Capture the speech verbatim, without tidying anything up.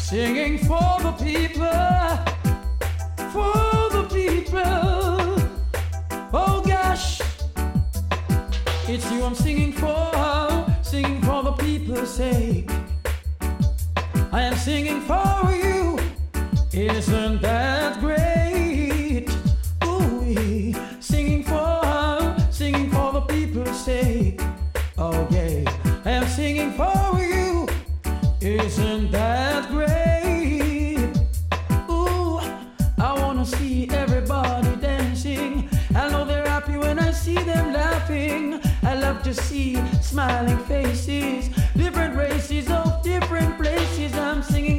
Singing for the people, for the people. Oh gosh, it's you I'm singing for, singing for the people's sake. I am singing for you, isn't that great? Ooh, singing for, singing for the people's sake. Okay, I am singing for you, isn't that great? Ooh, I wanna see everybody dancing. I know they're happy when I see them laughing. I love to see smiling faces, different races of different places. I'm singing